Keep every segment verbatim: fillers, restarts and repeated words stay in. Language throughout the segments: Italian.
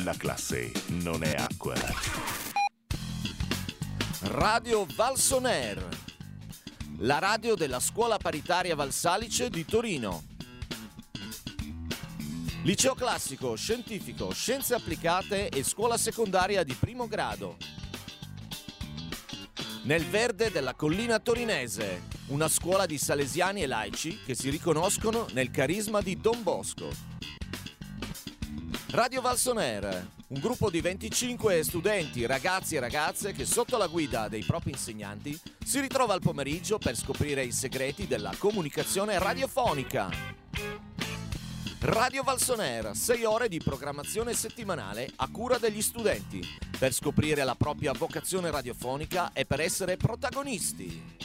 La classe non è acqua. Radio Valsoner, la radio della scuola paritaria Valsalice di Torino. Liceo classico, scientifico, scienze applicate e scuola secondaria di primo grado. Nel verde della collina torinese, una scuola di salesiani e laici che si riconoscono nel carisma di Don Bosco. Radio Valsoner, un gruppo di venticinque studenti, ragazzi e ragazze che sotto la guida dei propri insegnanti si ritrova al pomeriggio per scoprire i segreti della comunicazione radiofonica. Radio Valsoner, sei ore di programmazione settimanale a cura degli studenti per scoprire la propria vocazione radiofonica e per essere protagonisti.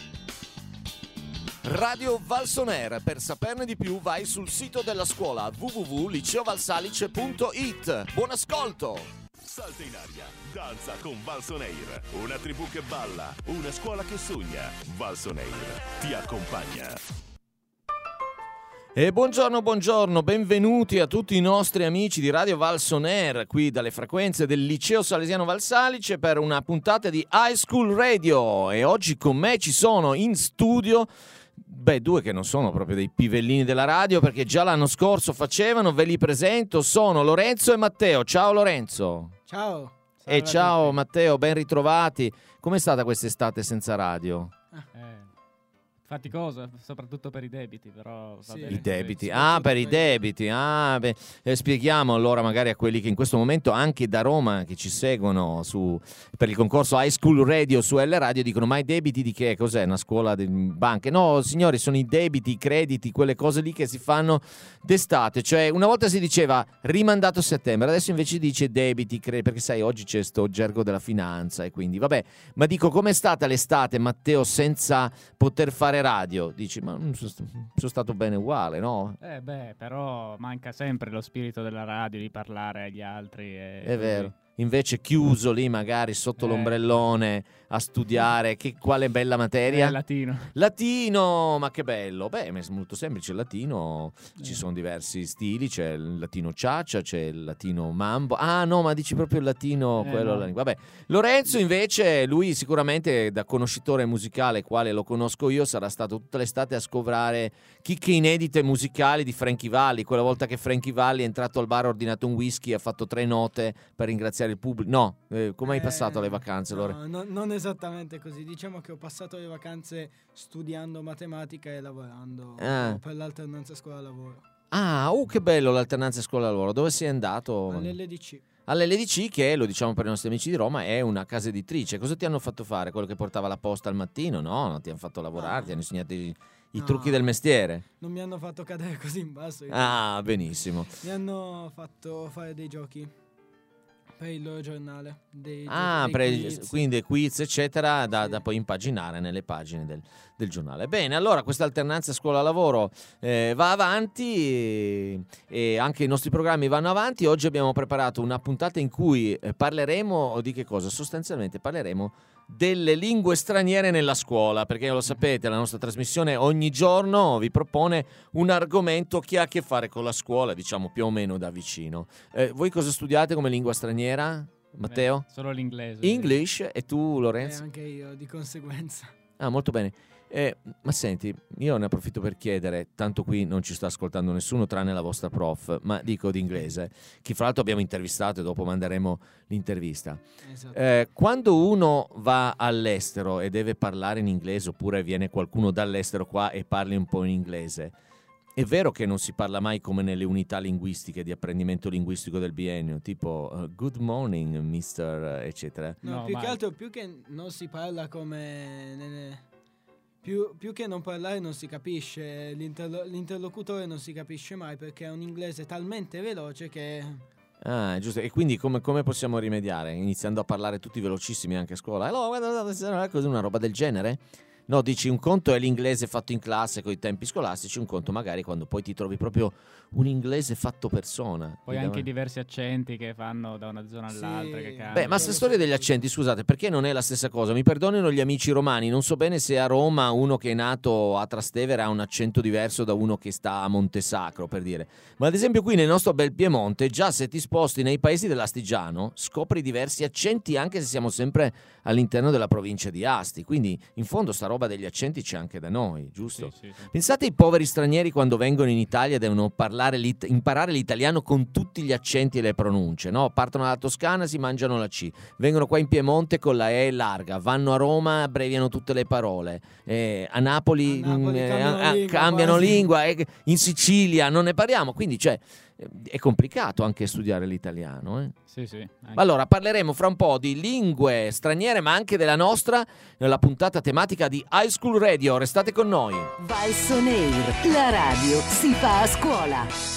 Radio Valsoner, per saperne di più vai sul sito della scuola w w w punto liceo valsalice punto i t. Buon ascolto! Salta in aria, danza con Valsoneir, una tribù che balla, una scuola che sogna. Valsoneir ti accompagna. E buongiorno, buongiorno, benvenuti a tutti i nostri amici di Radio Valsoner, qui dalle frequenze del Liceo Salesiano Valsalice per una puntata di High School Radio. E oggi con me ci sono in studio, beh, due che non sono proprio dei pivellini della radio perché già l'anno scorso facevano, ve li presento, sono Lorenzo e Matteo. Ciao Lorenzo. Ciao. E ciao Matteo, ben ritrovati. Com'è stata quest'estate senza radio? Eh, faticosa, soprattutto per i debiti, però va Sì. bene. I debiti, Sì, ah, per i soprattutto per- debiti, ah, beh, eh, spieghiamo allora magari a quelli che in questo momento anche da Roma che ci seguono su, per il concorso High School Radio su L Radio dicono: ma i debiti di che? Cos'è? Una scuola di banche? No signori, sono i debiti, i crediti, quelle cose lì che si fanno d'estate, cioè una volta si diceva rimandato a settembre, adesso invece dice debiti, crediti, perché sai oggi c'è sto gergo della finanza e quindi vabbè, ma dico com'è stata l'estate Matteo senza poter fare radio? Dici ma non sono, st- sono stato bene uguale, no? Eh beh, però manca sempre lo spirito della radio, di parlare agli altri. E È vero. Invece chiuso lì magari sotto Eh. l'ombrellone a studiare, che quale bella materia? È latino. Latino, ma che bello. Beh, è molto semplice il latino, ci Eh. sono diversi stili, c'è il latino ciaccia, c'è il latino mambo. Ah no, ma dici proprio il latino, Eh, quello no. là. Vabbè, Lorenzo invece, lui sicuramente da conoscitore musicale, quale lo conosco io, sarà stato tutta l'estate a scovrare chicche inedite musicali di Frankie Valli, quella volta che Frankie Valli è entrato al bar, ha ordinato un whisky, ha fatto tre note per ringraziare il pubblico. No, eh, come hai Eh, passato le vacanze, Lore? No, no, non esattamente così. Diciamo che ho passato le vacanze studiando matematica e lavorando Ah. per l'alternanza scuola-lavoro. Ah, uh, che bello l'alternanza scuola-lavoro. Dove sei andato? All'L D C. All'L D C, che lo diciamo per i nostri amici di Roma, è una casa editrice. Cosa ti hanno fatto fare? Quello che portava la posta al mattino? No, non ti hanno fatto lavorare, No. ti hanno insegnato i, i No. trucchi del mestiere. Non mi hanno fatto cadere così in basso. Ah, benissimo. Mi hanno fatto fare dei giochi per il loro giornale. Dei, Ah, dei pre- quiz. quindi quiz, eccetera, da, Sì. da poi impaginare nelle pagine del, del giornale. Bene, allora questa alternanza scuola-lavoro eh, va avanti e, e anche i nostri programmi vanno avanti. Oggi abbiamo preparato una puntata in cui eh, parleremo di che cosa? Sostanzialmente parleremo delle lingue straniere nella scuola, perché lo sapete, la nostra trasmissione ogni giorno vi propone un argomento che ha a che fare con la scuola, diciamo più o meno da vicino. Eh, voi cosa studiate come lingua straniera? Matteo? Beh, solo l'inglese. English, e tu E Lorenzo? anche io, di conseguenza. Ah, molto bene. Eh, ma senti, io ne approfitto per chiedere, tanto qui non ci sta ascoltando nessuno tranne la vostra prof, ma dico d'inglese, che fra l'altro abbiamo intervistato e dopo manderemo l'intervista. Esatto. Eh, quando uno va all'estero e deve parlare in inglese, oppure viene qualcuno dall'estero qua e parli un po' in inglese, è vero che non si parla mai come nelle unità linguistiche di apprendimento linguistico del biennio, tipo uh, good morning mister eccetera. No, No, più mai. che altro, più che non si parla come... nelle- Più, più che non parlare non si capisce, l'interlo- l'interlocutore non si capisce mai perché è un inglese talmente veloce che... Ah, giusto. E quindi come, come possiamo rimediare? Iniziando a parlare tutti velocissimi anche a scuola? Allora, guarda, guarda, così una roba del genere? No, dici un conto è l'inglese fatto in classe con i tempi scolastici, un conto magari quando poi ti trovi proprio un inglese fatto persona. Poi anche i diversi accenti che fanno da una zona all'altra, Sì. che cambiano. Beh, ma sta storia degli accenti, scusate, perché non è la stessa cosa? Mi perdonino gli amici romani, non so bene se a Roma uno che è nato a Trastevere ha un accento diverso da uno che sta a Montesacro, per dire. Ma ad esempio qui nel nostro bel Piemonte, già se ti sposti nei paesi dell'Astigiano, scopri diversi accenti anche se siamo sempre all'interno della provincia di Asti. Quindi in fondo sta roba degli accenti c'è anche da noi, giusto? Sì, sì, sì. Pensate ai poveri stranieri quando vengono in Italia devono parlare l'it- imparare l'italiano con tutti gli accenti e le pronunce, no? Partono dalla Toscana, si mangiano la C, vengono qua in Piemonte con la E larga, vanno a Roma, abbreviano tutte le parole, eh, a Napoli, A Napoli mh, eh, cambiano a- a- lingua, cambiano quasi. lingua, eh, in Sicilia non ne parliamo, quindi cioè, eh, è complicato anche studiare l'italiano, eh? Sì, sì, anche- Ma allora parleremo fra un po' di lingue straniere ma anche della nostra nella puntata tematica di High School Radio. Restate con noi. Valsonair, la radio si fa a scuola.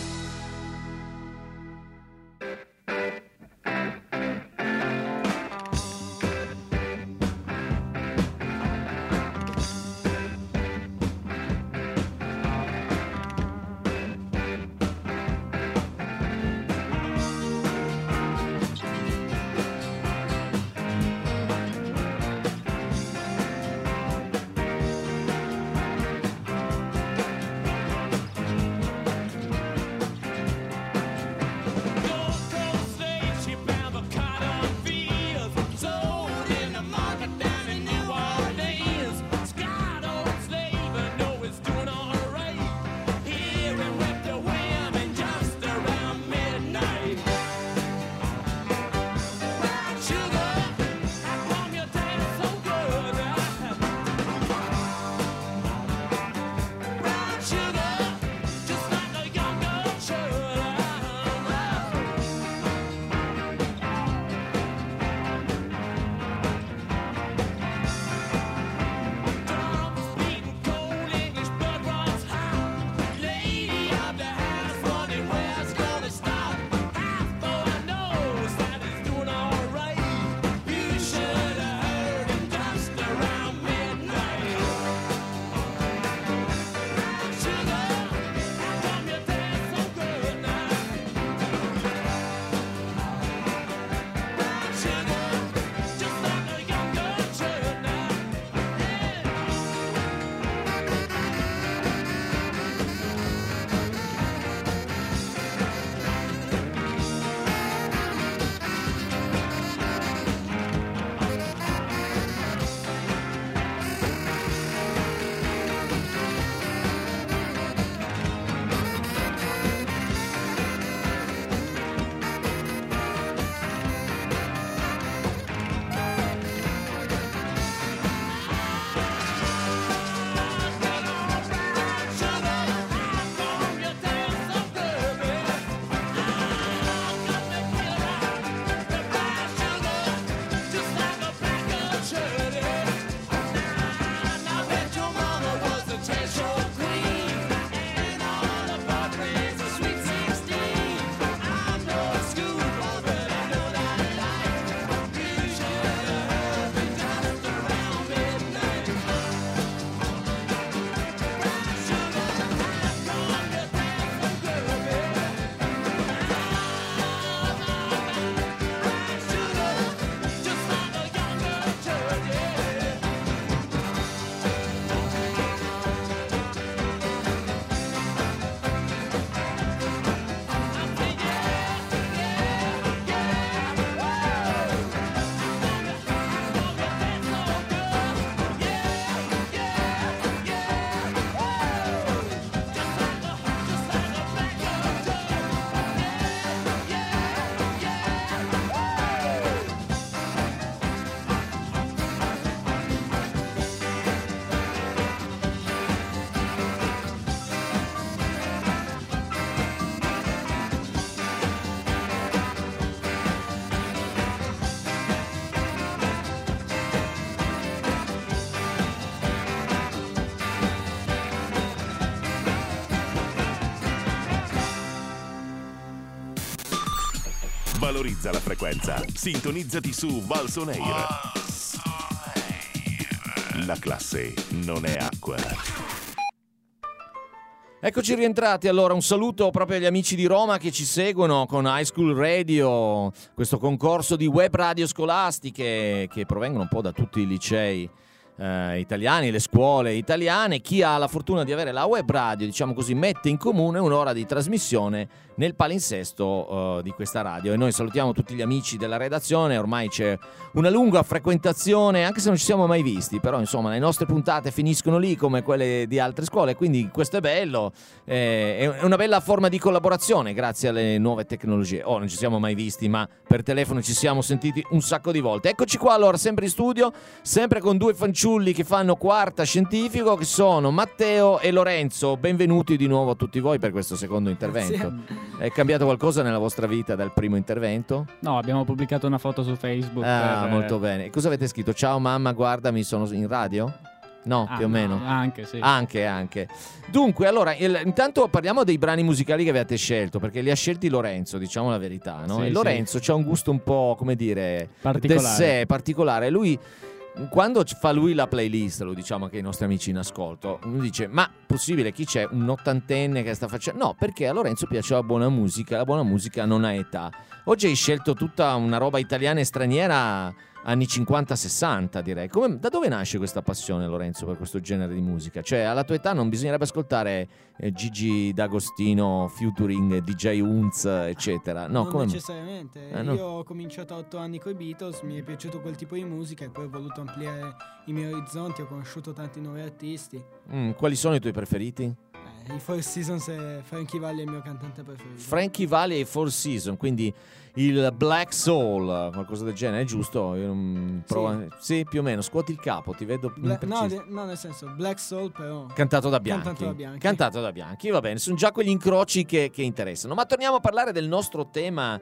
Valorizza la frequenza. Sintonizzati su Valsonair. La classe non è acqua. Eccoci rientrati, allora un saluto proprio agli amici di Roma che ci seguono con High School Radio, questo concorso di web radio scolastiche che provengono un po' da tutti i licei eh, italiani, le scuole italiane. Chi ha la fortuna di avere la web radio, diciamo così, mette in comune un'ora di trasmissione nel palinsesto uh, di questa radio, e noi salutiamo tutti gli amici della redazione. Ormai c'è una lunga frequentazione, anche se non ci siamo mai visti, però insomma le nostre puntate finiscono lì come quelle di altre scuole, quindi questo è bello, eh, è una bella forma di collaborazione grazie alle nuove tecnologie. Oh, non ci siamo mai visti, ma per telefono ci siamo sentiti un sacco di volte. Eccoci qua allora, sempre in studio, sempre con due fanciulli che fanno quarta scientifico, che sono Matteo e Lorenzo. Benvenuti di nuovo a tutti voi per questo secondo intervento. Grazie. È cambiato qualcosa nella vostra vita dal primo intervento? No, abbiamo pubblicato una foto su Facebook. Ah, per... molto bene. E cosa avete scritto? Ciao mamma, guardami, sono in radio? No, Ah, più o meno. Anche, sì. Anche, anche. Dunque, allora, il- intanto parliamo dei brani musicali che avete scelto, perché li ha scelti Lorenzo, diciamo la verità, no? Sì, E Lorenzo c'ha un gusto un po', come dire, Particolare. de sé, particolare. Lui, quando c- fa lui la playlist, lo diciamo anche ai nostri amici in ascolto, lui dice, ma possibile, chi c'è? Un ottantenne che sta facendo? No, perché a Lorenzo piace la buona musica, la buona musica non ha età. Oggi hai scelto tutta una roba italiana e straniera anni cinquanta sessanta, direi. Come, da dove nasce questa passione, Lorenzo, per questo genere di musica? Cioè, alla tua età non bisognerebbe ascoltare eh, Gigi D'Agostino featuring D J Unz, eccetera. No, non come necessariamente. Eh, no. Io ho cominciato a otto anni con i Beatles, mi è piaciuto quel tipo di musica e poi ho voluto ampliare i miei orizzonti, ho conosciuto tanti nuovi artisti. Mm, quali sono i tuoi preferiti? Eh, I Four Seasons e Frankie Valli è il mio cantante preferito. Frankie Valli e Four Seasons, quindi il Black Soul, qualcosa del genere, è giusto? Io non provo- sì. più o meno, scuoti il capo, ti vedo Bla- no, impreciso. de- no, nel senso, Black Soul però. Cantato da Bianchi. Cantato da Bianchi. Cantato da Bianchi, va bene, sono già quegli incroci che, che interessano. Ma torniamo a parlare del nostro tema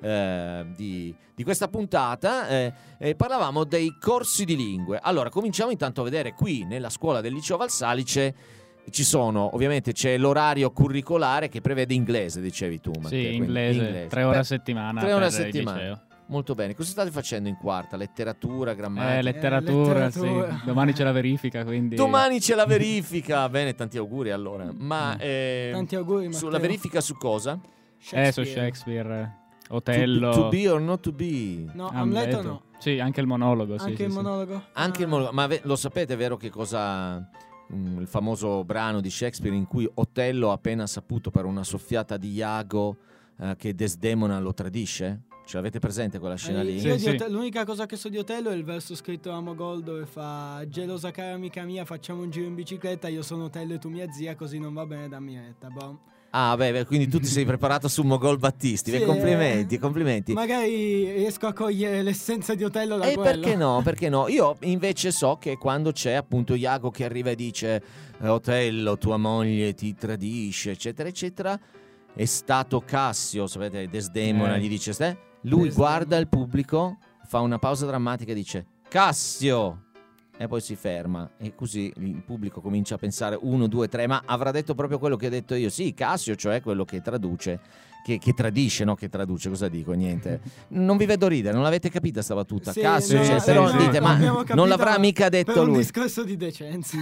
eh, di, di questa puntata. Eh, eh, parlavamo dei corsi di lingue. Allora, cominciamo intanto a vedere qui nella scuola del liceo Valsalice. Ci sono, ovviamente c'è l'orario curricolare che prevede inglese, dicevi tu, Matteo. Sì, quindi inglese, tre ore Beh, a settimana. tre ore a per il settimana. liceo. Molto bene. Cosa state facendo in quarta? Letteratura, grammatica? Eh, letteratura, letteratura. sì. Domani c'è la verifica, quindi... Domani c'è la verifica. Bene, tanti auguri allora. Ma eh, Tanti auguri, Matteo. sulla verifica su cosa? Eh, su Shakespeare, Otello... To, to be or not to be. No, Hamlet o Amleto. no? Sì, anche il monologo, sì, Anche sì, il sì. monologo? Anche Ah. il monologo. Ma ve- lo sapete, vero, che cosa... mm, il famoso brano di Shakespeare in cui Otello, appena saputo per una soffiata di Iago eh, che Desdemona lo tradisce? Ce l'avete presente quella scena Eh, lì? io Sì, di sì. Otello- l'unica cosa che so di Otello è il verso scritto a Mogol dove fa: gelosa cara amica mia, facciamo un giro in bicicletta, io sono Otello e tu mia zia, così non va bene, dammi retta. Boh. Ah, beh, beh, quindi tu ti sei preparato su Mogol Battisti. Sì, Beh, complimenti, eh, complimenti. Magari riesco a cogliere l'essenza di Otello da E quello. perché no? Perché no? Io invece so che quando c'è appunto Iago che arriva e dice eh, Otello, tua moglie ti tradisce, eccetera, eccetera, è stato Cassio, sapete, Desdemona Eh. gli dice, "Ste?" lui Desdemona. guarda il pubblico, fa una pausa drammatica e dice Cassio! E poi si ferma e così il pubblico comincia a pensare uno, due, tre, ma avrà detto proprio quello che ho detto io. Sì, Cassio, cioè quello che traduce, che, che tradisce, no? Che traduce, cosa dico? Niente. Non vi vedo ridere, non l'avete capita sta battuta? Sì, Cassio, no, cioè, sì, però sì, dite, ma l'abbiamo non capita l'avrà mica per detto un lui. discorso di decenza.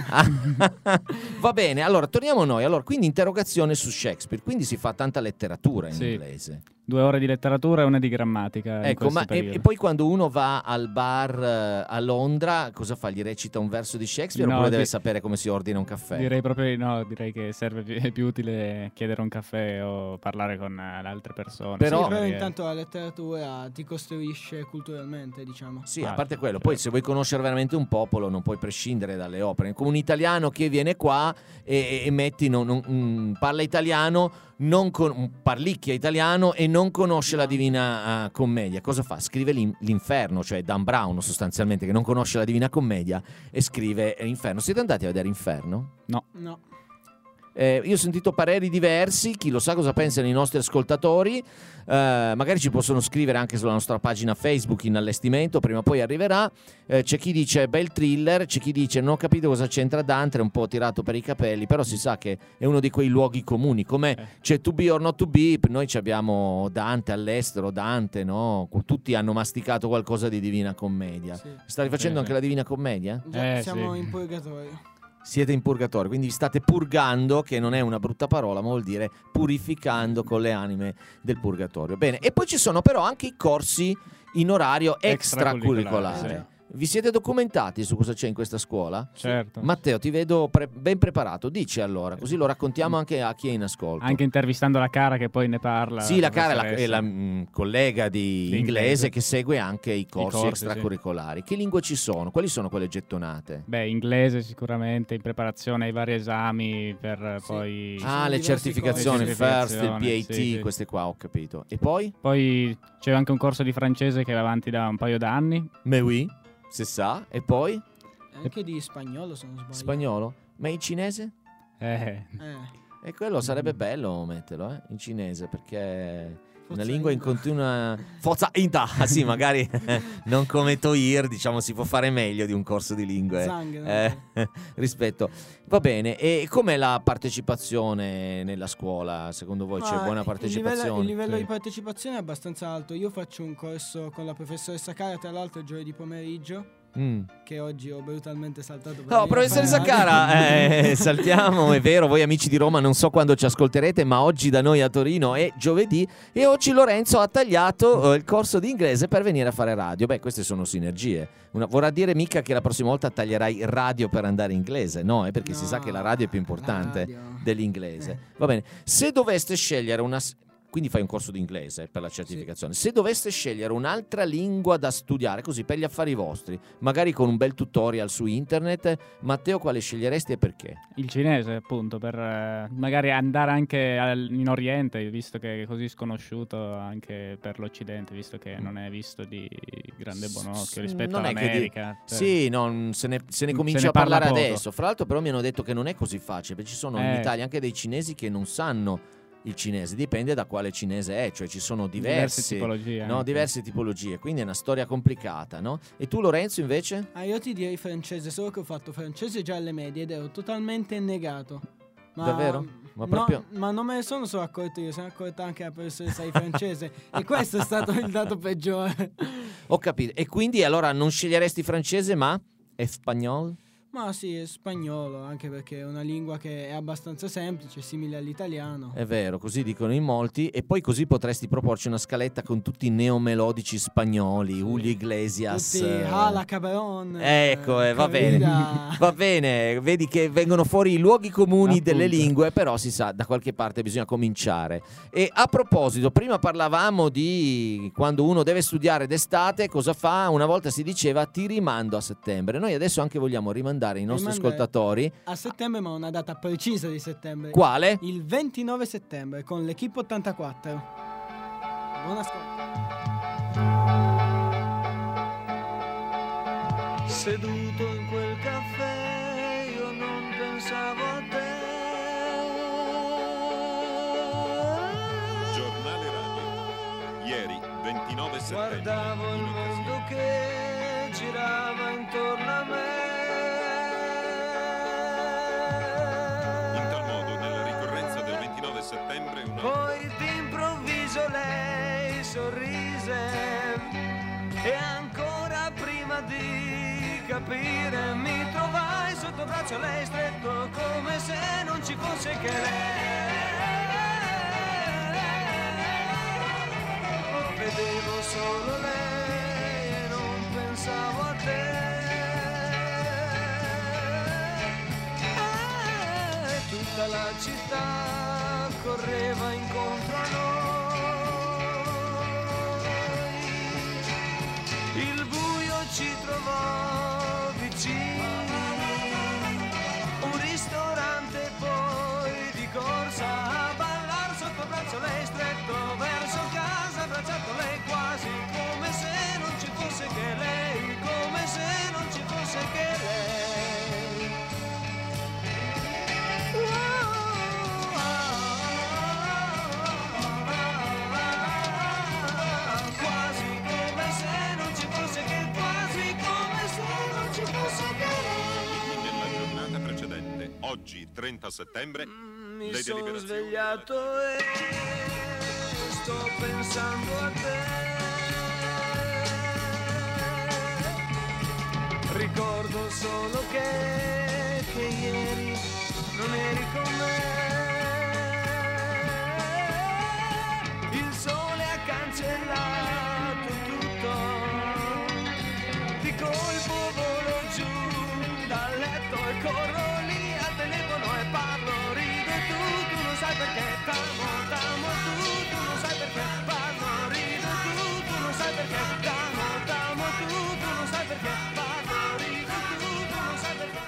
Ah, va bene, allora torniamo noi. Allora, quindi interrogazione su Shakespeare, quindi si fa tanta letteratura in Sì. inglese. Due ore di letteratura e una di grammatica. in Ecco, questo ma e, periodo. e poi quando uno va al bar eh, a Londra, cosa fa? Gli recita un verso di Shakespeare No, oppure deve di- sapere come si ordina un caffè? Direi proprio di no, direi che serve più, è più utile chiedere un caffè o parlare con eh, le altre persone. Però- Sì, Sì, però magari, eh. intanto la letteratura ti costruisce culturalmente, diciamo. Sì, Ah, a parte quello, certo. poi se vuoi conoscere veramente un popolo non puoi prescindere dalle opere. Come un italiano che viene qua e, e metti, non- non- mm, parla italiano, non con, un parlicchia italiano e non conosce la Divina eh, Commedia. Cosa fa? Scrive l'in- l'Inferno, cioè Dan Brown sostanzialmente, che non conosce la Divina Commedia e scrive Inferno. Siete andati a vedere Inferno? No. Eh, io ho sentito pareri diversi, chi lo sa cosa pensano i nostri ascoltatori, eh, magari ci possono scrivere anche sulla nostra pagina Facebook in allestimento, prima o poi arriverà. Eh, c'è chi dice bel thriller, c'è chi dice non ho capito cosa c'entra Dante, è un po' tirato per i capelli, però si sa che è uno di quei luoghi comuni, come Eh. c'è To Be or Not To Be, noi ci abbiamo Dante all'estero, Dante, no? Tutti hanno masticato qualcosa di Divina Commedia. Sì. Stai facendo Sì, anche sì. la Divina Commedia? Già Eh, siamo sì. in purgatorio. Siete in purgatorio, quindi vi state purgando, che non è una brutta parola, ma vuol dire purificando con le anime del purgatorio. Bene, e poi ci sono però anche i corsi in orario extracurricolare. Extracurricolare, Vi siete documentati su cosa c'è in questa scuola? Certo. Matteo, ti vedo pre- ben preparato, dici allora, così lo raccontiamo anche a chi è in ascolto. Anche intervistando la Cara che poi ne parla. Sì, la cara è la, è professoressa. la mm, collega di Di inglese inglese. che segue anche i corsi, corsi, extracurricolari. Che lingue ci sono? Quali sono quelle gettonate? Beh, inglese sicuramente, in preparazione ai vari esami per Sì. poi... Ci Ah, sono le diversi certificazioni, corsi. first, il P A T, Certificazioni, sì, sì. queste qua ho capito. E poi? Poi c'è anche un corso di francese che va avanti da un paio d'anni. Mais oui, se sa. E poi? E anche di spagnolo, se non sbaglio. Spagnolo? Ma in cinese? Eh, Eh, E quello sarebbe bello metterlo, eh? In cinese, perché è una Forza lingua in Inda. continua... Forza Inda! Ah, sì, magari non come Toir, diciamo, si può fare meglio di un corso di lingue. Zang, no? Eh, rispetto. Va bene, e com'è la partecipazione nella scuola? Secondo voi c'è Ma buona il partecipazione? livello, il livello Sì. di partecipazione è abbastanza alto. Io faccio un corso con la professoressa Cara, tra l'altro giovedì pomeriggio, Mm. che oggi ho brutalmente saltato. per No, venire a professoressa fare radio. Cara, eh, saltiamo, è vero, voi amici di Roma non so quando ci ascolterete, ma oggi da noi a Torino è giovedì e oggi Lorenzo ha tagliato eh, il corso di inglese per venire a fare radio. Beh, queste sono sinergie. Una, vorrà dire mica che la prossima volta taglierai radio per andare in inglese, no? È perché si No, sa che la radio è più la importante radio. dell'inglese. Va bene, se doveste scegliere una... s- Quindi fai un corso di inglese per la certificazione. Se doveste scegliere un'altra lingua da studiare, così per gli affari vostri, magari con un bel tutorial su internet, Matteo, quale sceglieresti e perché? il cinese appunto, per eh, magari andare anche al- in Oriente, visto che è così sconosciuto anche per l'Occidente, visto che non è visto di grande buon occhio rispetto Non è che di- all'America. Cioè, Sì, non- se ne, se ne Se comincia ne a parlare parla poco. adesso. Fra l'altro, però, mi hanno detto che non è così facile, perché ci sono in Eh. Italia anche dei cinesi che non sanno il cinese, dipende da quale cinese è, cioè ci sono diverse diversi, tipologie. no, anche. diverse tipologie, quindi è una storia complicata, no? E tu, Lorenzo, invece? Ah, io ti direi francese, solo che ho fatto francese già alle medie ed ero totalmente negato. Ma, Davvero? Ma no, proprio- ma non me ne sono solo accorto io, se ne è accorta anche la professoressa di francese. E questo è stato il dato peggiore. Ho capito. E quindi allora non sceglieresti francese, ma espagnol? Ma sì, è spagnolo, anche perché è una lingua che è abbastanza semplice, simile all'italiano. È vero, così dicono in molti. E poi così potresti proporci una scaletta con tutti i neomelodici spagnoli, Julio Iglesias. Tutti, eh. ah, la Cabron. Ecco, eh, va bene. Corrida. Va bene, vedi che vengono fuori i luoghi comuni Appunto. delle lingue, però si sa, da qualche parte bisogna cominciare. E a proposito, prima parlavamo di quando uno deve studiare d'estate, cosa fa? Una volta si diceva ti rimando a settembre. Noi adesso anche vogliamo rimandare i nostri Rimandare. ascoltatori. A settembre, ma una data precisa di settembre. Quale? Il ventinove settembre con l'Equipe ottantaquattro. Buon ascolto. Seduto in quel caffè io non pensavo a te. Giornale radio. Ieri, ventinove settembre. Guardavo il in mondo occasione- che girava intorno a me. In tal modo, nella ricorrenza del ventinove settembre, una... Poi d'improvviso lei sorrise e ancora prima di capire mi trovai sotto braccio a lei stretto come se non ci fosse che lei. Vedevo solo lei e non pensavo a te. E tutta la città correva incontro a noi. Il buio ci trovò vicini, un ristorante poi di corsa a ballar sotto braccio lei stretto verso casa, abbracciato lei quasi come se non ci fosse che lei, come se non ci fosse che lei. Oggi, trenta settembre, Mi le sono deliberazioni... svegliato e sto pensando a te. Ricordo solo che, che ieri non eri con me. Il sole ha cancellato tutto. Di colpo volo giù dal letto e corro lì al telefono e parlo, rido e tu, tu non sai perché t'amo, t'amo tu, tu non sai perché parlo, rido e tu, tu non sai perché t'amo, t'amo tu, tu non sai perché parlo, rido e tu, tu non sai perché.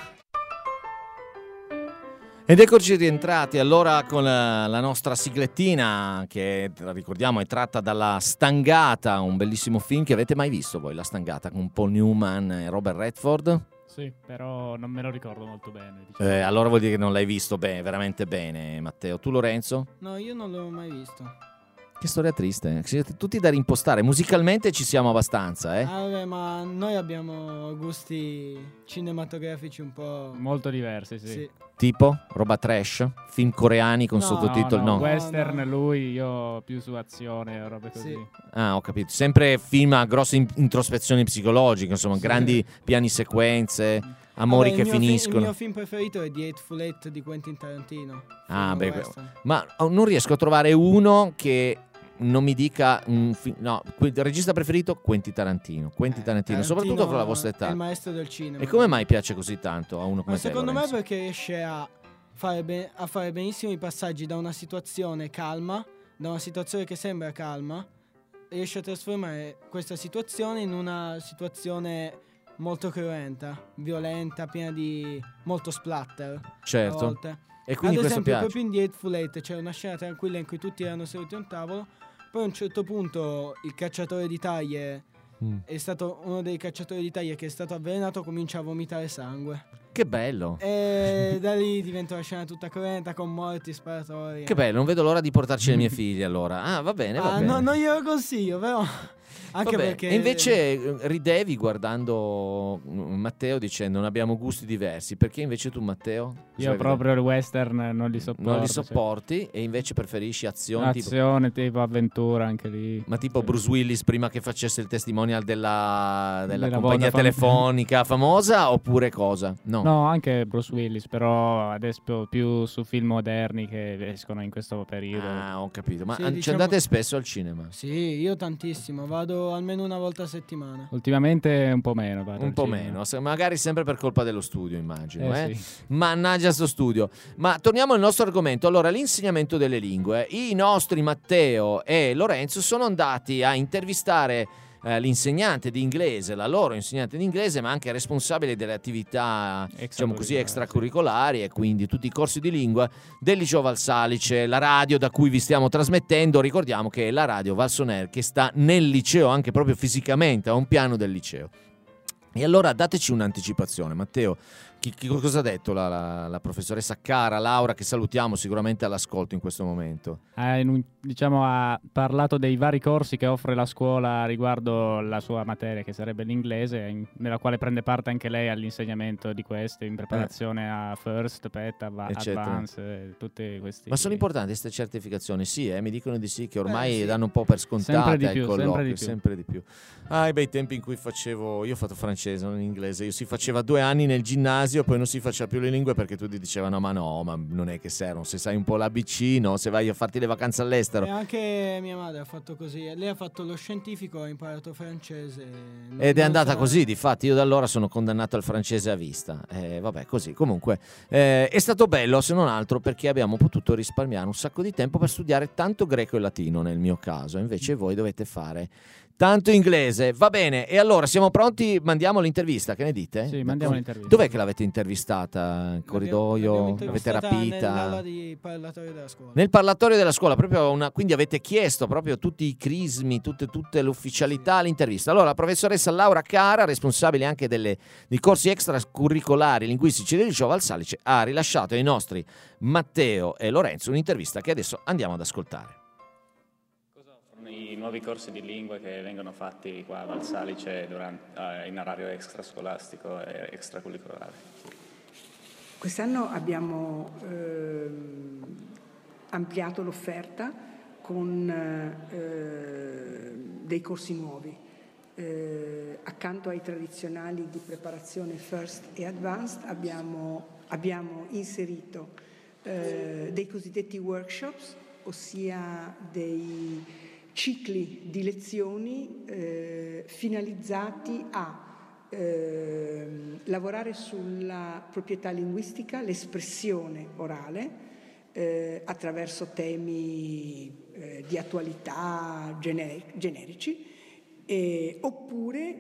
Ed eccoci rientrati allora con la, la nostra siglettina che ricordiamo è tratta dalla Stangata, un bellissimo film che avete mai visto voi, La Stangata, con Paul Newman e Robert Redford? Sì, però non me lo ricordo molto bene. Diciamo. Eh, allora vuol dire che non l'hai visto bene, veramente bene, Matteo. Tu, Lorenzo? No, io non l'ho mai visto. Che storia triste, siete tutti da rimpostare. Musicalmente ci siamo abbastanza, eh? Ah, vabbè, ma noi abbiamo gusti cinematografici un po'... Molto diversi, sì. Sì. Tipo? Roba trash? Film coreani con No, sottotitoli? No, No. no, western no. lui, io più su azione, robe così. Sì. Ah, ho capito. Sempre film a grosse in- introspezioni psicologiche, insomma, Sì. grandi piani sequenze, amori Vabbè, che il mio fi- finiscono. il mio film preferito è The Hateful Eight di Quentin Tarantino. Ah, film beh, western. Ma oh, non riesco a trovare uno che non mi dica un fi- no, il regista preferito Quentin Tarantino, Quentin Eh, Tarantino, soprattutto con la vostra È il età. maestro del cinema. E come mai piace così tanto a uno come Ma te, secondo me Lorenzo? perché riesce a fare, be- a fare benissimo i passaggi da una situazione calma, da una situazione che sembra calma, riesce a trasformare questa situazione in una situazione molto cruenta, violenta, piena di molto splatter. A Certo. volte. E quindi Ad questo esempio, piace. proprio in The Hateful Eight c'era una scena tranquilla in cui tutti erano seduti a un tavolo. Poi a un certo punto il cacciatore di taglie Mm. è stato uno dei cacciatori di taglie che è stato avvelenato, comincia a vomitare sangue. Che bello. E da lì diventa una scena tutta cruenta con morti, sparatori. Che bello, non vedo l'ora di portarci le mie figlie allora. Ah, va bene, va Ah, bene. no, non glielo consiglio, però. Anche Vabbè, perché. E invece eh, ridevi guardando mm, Matteo dicendo non abbiamo gusti diversi. Perché invece tu, Matteo? Cosa Io vai a proprio il western non li vedere? sopporto. Non li cioè. sopporti e invece preferisci azioni tipo, Azione, tipo avventura anche lì. ma tipo Bruce Willis prima che facesse il testimonial della, della Della compagnia Vodafone. telefonica famosa oppure cosa? No. No, anche Bruce Willis, però adesso più su film moderni che escono in questo periodo. Ah, ho capito. Ma Sì, an- ci diciamo- andate spesso al cinema? Sì, io tantissimo, vado almeno una volta a settimana. Ultimamente un po' meno. vado Un al po' cinema. meno, se- magari sempre per colpa dello studio, immagino. Eh, eh? sì. Mannaggia sto studio. Ma torniamo al nostro argomento. Allora, l'insegnamento delle lingue. I nostri Matteo e Lorenzo sono andati a intervistare eh, l'insegnante di inglese, la loro insegnante di inglese, ma anche responsabile delle attività, diciamo così, extracurricolari e quindi tutti i corsi di lingua del liceo Valsalice, la radio da cui vi stiamo trasmettendo. Ricordiamo che è la radio Valsonair che sta nel liceo, anche proprio fisicamente, a un piano del liceo. E allora dateci un'anticipazione, Matteo. Chi, chi- cosa ha detto la, la- la professoressa Cara, Laura, che salutiamo sicuramente all'ascolto in questo momento? Ha, in un- diciamo, ha parlato dei vari corsi che offre la scuola riguardo la sua materia, che sarebbe l'inglese, in- nella quale prende parte anche lei all'insegnamento di questo, in preparazione a First, Pet, Ava- Eccetera. Advance, eh, tutti questi. Ma sono importanti queste certificazioni? Sì, eh, mi dicono di sì, che ormai Beh, sì. danno un po' per scontate Sempre di ai più, colloqui, sempre di più. sempre di più. Ah, i bei tempi in cui facevo, io ho fatto francese, non inglese, io si faceva due anni nel ginnasio, poi non si faceva più le lingue perché tutti dicevano ma no, ma non è che servono, se sai un po' l'A B C, no, se vai a farti le vacanze all'estero. E anche mia madre ha fatto così. Lei ha fatto lo scientifico, ha imparato francese. non- Ed è non andata sa- così, difatti io da allora sono condannato al francese a vista. Eh, vabbè, così. Comunque eh, è stato bello, se non altro, perché abbiamo potuto risparmiare un sacco di tempo per studiare tanto greco e latino nel mio caso. Invece voi dovete fare tanto inglese. Va bene, e allora siamo pronti? Mandiamo l'intervista, che ne dite? Sì, mandiamo l'intervista. Dov'è che l'avete intervistata? In corridoio? L'abbiamo L'avete intervistata rapita? nell'aula di parlatorio della scuola. Nel parlatorio della scuola, proprio una, quindi avete chiesto proprio tutti i crismi, tutte, tutte le ufficialità all'intervista. Allora, la professoressa Laura Cara, responsabile anche delle, dei corsi extracurricolari linguistici del liceo Valsalice, ha rilasciato ai nostri Matteo e Lorenzo un'intervista che adesso andiamo ad ascoltare. Cosa offrono i nuovi corsi di lingua che vengono fatti qua a Valsalice durante, eh, in orario extrascolastico e extracurricolare? Quest'anno abbiamo eh, ampliato l'offerta con eh, dei corsi nuovi. Eh, accanto ai tradizionali di preparazione First e Advanced abbiamo, abbiamo inserito eh, dei cosiddetti workshops, ossia dei cicli di lezioni eh, finalizzati a eh, lavorare sulla proprietà linguistica, l'espressione orale eh, attraverso temi eh, di attualità generic- generici eh, oppure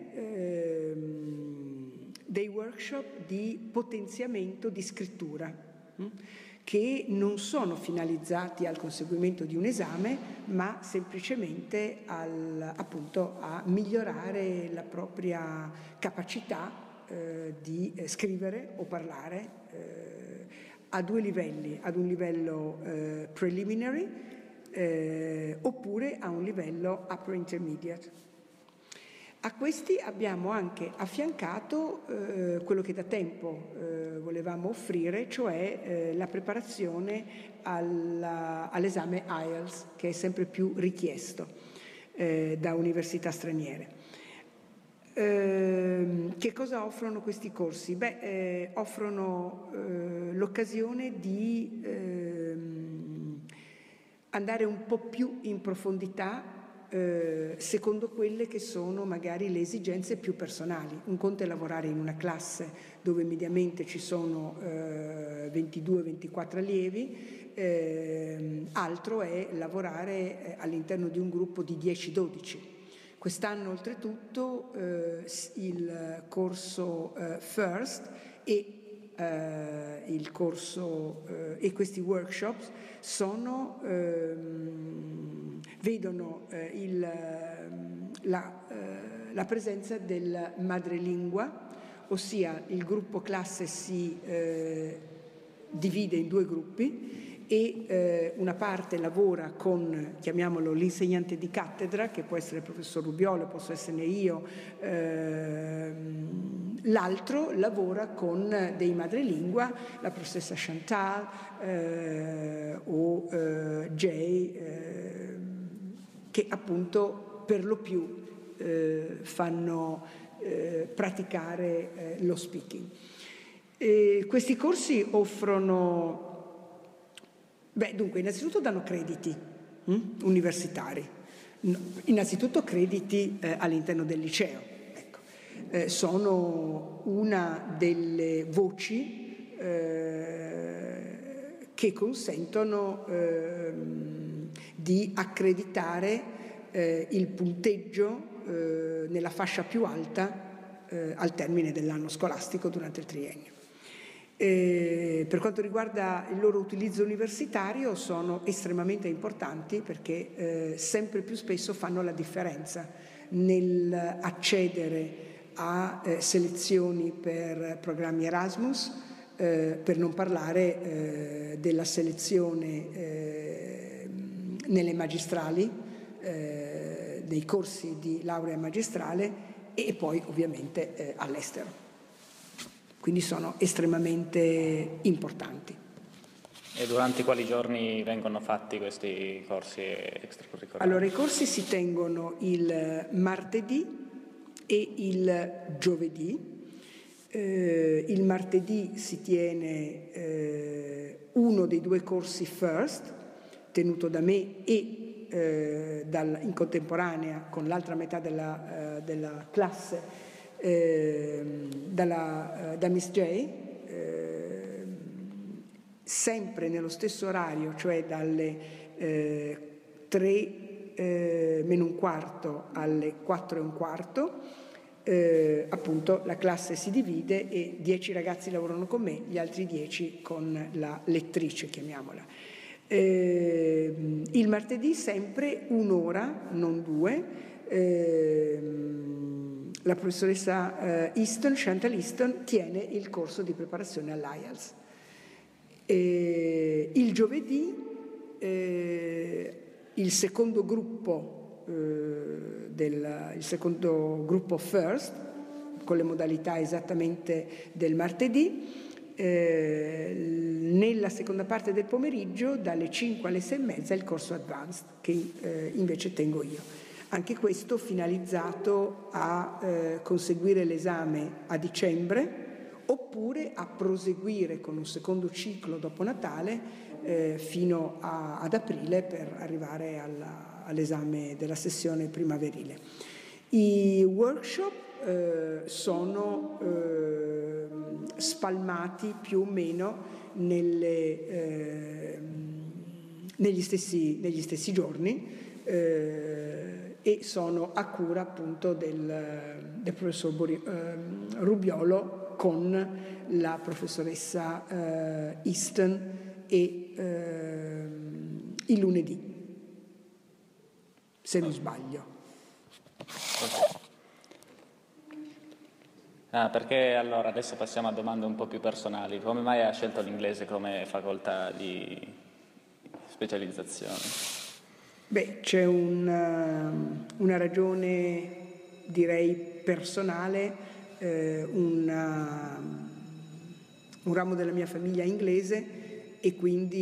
ehm, dei workshop di potenziamento di scrittura hm? che non sono finalizzati al conseguimento di un esame, ma semplicemente al, appunto, a migliorare la propria capacità eh, di eh, scrivere o parlare eh, a due livelli, ad un livello eh, preliminary eh, oppure a un livello upper intermediate. A questi abbiamo anche affiancato eh, quello che da tempo eh, volevamo offrire, cioè eh, la preparazione alla, all'esame I E L T S, che è sempre più richiesto eh, da università straniere. Eh, che cosa offrono questi corsi? Beh, eh, offrono eh, l'occasione di eh, andare un po' più in profondità Eh, secondo quelle che sono magari le esigenze più personali. Un conto è lavorare in una classe dove mediamente ci sono eh, ventidue ventiquattro allievi, eh, altro è lavorare eh, all'interno di un gruppo di dieci dodici. Quest'anno oltretutto eh, il corso eh, First e Uh, il corso uh, e questi workshops sono, uh, vedono uh, il, uh, la, uh, la presenza del madrelingua, ossia il gruppo classe si uh, divide in due gruppi e eh, una parte lavora con, chiamiamolo, l'insegnante di cattedra, che può essere il professor Rubiolo, posso essere io, ehm, l'altro lavora con dei madrelingua, la professoressa Chantal eh, o eh, Jay, eh, che appunto per lo più eh, fanno eh, praticare eh, lo speaking. E questi corsi offrono Beh, dunque, innanzitutto danno crediti hm, universitari, no, innanzitutto crediti eh, all'interno del liceo. Ecco. Eh, sono una delle voci eh, che consentono eh, di accreditare eh, il punteggio eh, nella fascia più alta eh, al termine dell'anno scolastico durante il triennio. Eh, per quanto riguarda il loro utilizzo universitario sono estremamente importanti perché eh, sempre più spesso fanno la differenza nell'accedere a eh, selezioni per programmi Erasmus, eh, per non parlare eh, della selezione eh, nelle magistrali, eh, nei corsi di laurea magistrale e poi ovviamente eh, all'estero. Quindi sono estremamente importanti. E durante quali giorni vengono fatti questi corsi extracurricolari? Allora, i corsi si tengono il martedì e il giovedì. Eh, il martedì si tiene eh, uno dei due corsi First, tenuto da me e eh, dal, in contemporanea con l'altra metà della, eh, della classe, Eh, dalla, eh, da Miss J, eh, sempre nello stesso orario, cioè dalle eh, tre eh, meno un quarto alle quattro e un quarto, eh, appunto la classe si divide e dieci ragazzi lavorano con me, gli altri dieci con la lettrice, chiamiamola. Eh, il martedì sempre un'ora, non due, eh, la professoressa uh, Easton, Chantal Easton, tiene il corso di preparazione all'I E L T S. E il giovedì eh, il secondo gruppo, eh, del, il secondo gruppo First, con le modalità esattamente del martedì, eh, nella seconda parte del pomeriggio, dalle cinque alle sei e mezza, il corso Advanced, che eh, invece tengo io. Anche questo finalizzato a eh, conseguire l'esame a dicembre, oppure a proseguire con un secondo ciclo dopo Natale eh, fino a, ad aprile per arrivare alla, all'esame della sessione primaverile. I workshop eh, sono eh, spalmati più o meno nelle, eh, negli, stessi, negli stessi giorni eh, e sono a cura appunto del, del professor Bori, eh, Rubiolo con la professoressa eh, Easton e eh, il lunedì, se non sbaglio. Okay. Ah, perché allora adesso passiamo a domande un po' più personali. Come mai hai scelto l'inglese come facoltà di specializzazione? Beh, c'è una, una ragione, direi, personale. Eh, una, un ramo della mia famiglia inglese e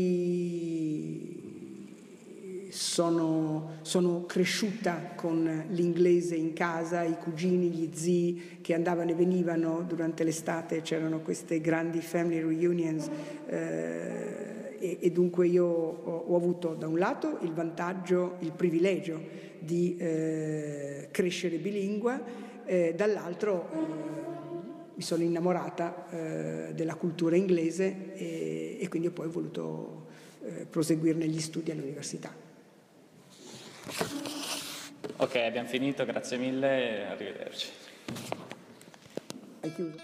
quindi sono, sono cresciuta con l'inglese in casa, i cugini, gli zii che andavano e venivano durante l'estate, c'erano queste grandi family reunions eh, e, e dunque io ho, ho avuto da un lato il vantaggio, il privilegio di eh, crescere bilingua. Eh, dall'altro eh, mi sono innamorata eh, della cultura inglese e, e quindi ho poi voluto eh, proseguirne gli studi all'università. Ok, abbiamo finito, grazie mille, arrivederci. Hai chiuso?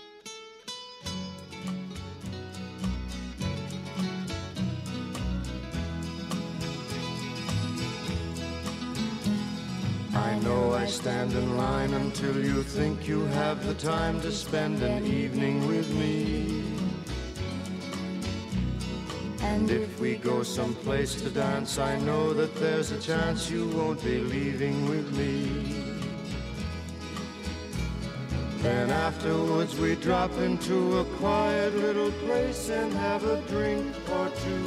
I know I stand in line until you think you have the time to spend an evening with me. And if we go someplace to dance, I know that there's a chance you won't be leaving with me. Then afterwards we drop into a quiet little place and have a drink or two.